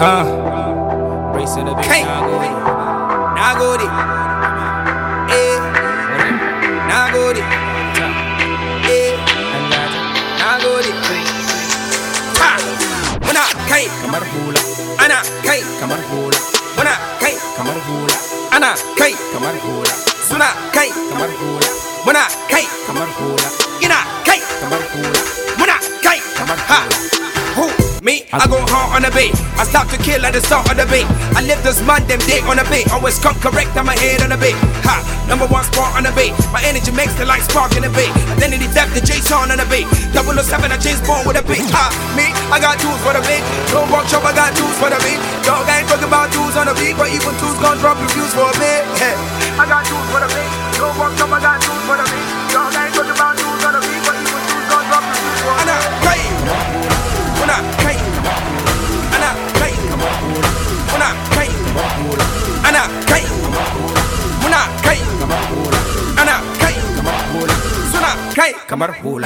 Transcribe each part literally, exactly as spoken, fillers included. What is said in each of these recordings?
Uh, racing a big Nagodi. Nagodi. Eh. Nagodi. Eh. Nagodi. Ha. Muna kai kamar hula. Ana kai kamar hula. Muna kai kamar hula. Ana kai kamar hula. Suna kai kamar hula. Muna kai kamar hula. Ina kai kamar hula. Muna kai kamar hula. Who? Me, I go hard on the beat. I stop to kill at the start of the beat. I live this man, them day on the beat. Always come correct, I'm my head on the beat. Ha, number one spot on the beat. My energy makes the light spark in the beat. Identity theft, the Jason on the beat. double oh seven, I James Bond with a beat. Ha, me, I got tools for the beat. Don't walk shop, I got tools for the beat. Dog ain't talking about tools on the beat, but even tools gon' drop reviews for a bit. Hey, I got tools for the beat. Don't walk shop, I got tools for the beat. Dog ain't talking about tools on the beat, but even tools gon' drop reviews for a bit. Ana kai, ana kai, ana kai, ana kai, ana kai, ana kai, suna kai kamar hula.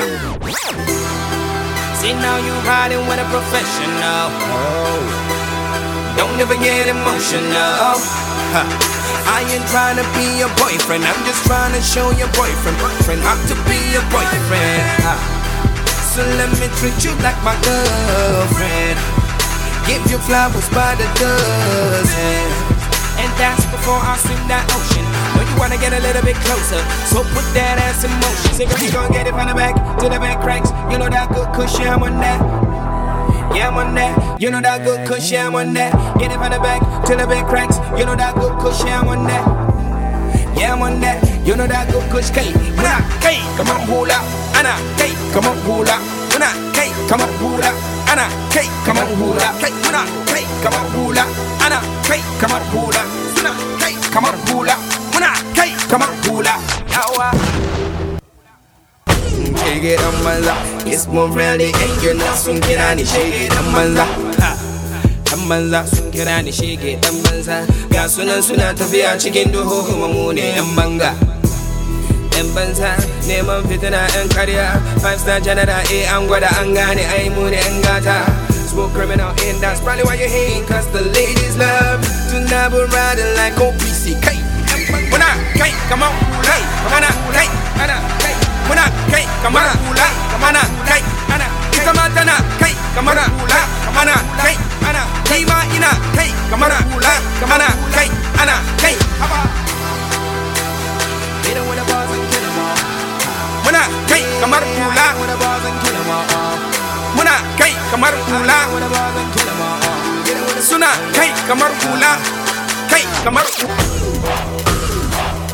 See now you riding with a professional. Don't ever get emotional. I ain't trying to be your boyfriend. I'm just trying to show your boyfriend, boyfriend how to be your boyfriend. So let me treat you like my girlfriend. Give you flowers by the dozen. And that's before I swim that ocean. When you wanna get a little bit closer, so put that ass in motion. Say girl, you gon' get it from the back to the back cracks. You know that good cushion, I'm on that. Yeah, I'm on that. You know that good cushion, I'm on that. Get it from the back to the back cracks. You know that good cushion, I'm on that. Yeah, I'm on that. You know that good kush K. Muna K, come on hula. Ana K, come on hula. Muna K, come on hula. Ana K, come on hula. K, muna K, come on hula. Ana K, come on hula. Muna K, come on hula. Muna K, come on hula. Yawa. Shake it on my lap. It's more rally and you're not soon get on it. Shake it on my lap. Dan banza sun kira ni shege dan banza. Ga sunan suna tafiya cikin duhu kuma mu ne yan banga. Yan banza neman fitina yan karya. Five star general eh an gwada an gane ai mu ne yan gata. Smoke criminal and that's probably why you hate. Cause the ladies love to never riding like O P C. K, muna K, come on, hey, mana K, mana K, muna K, come on, hey, mana K, mana ita matana K, come on, mana K. Ana kai ma ina kai kamar hula kamar kai ana kai haba idan wani bazan kilama muna kai kamar hula muna kai kamar hula suna kai kamar hula kai kamar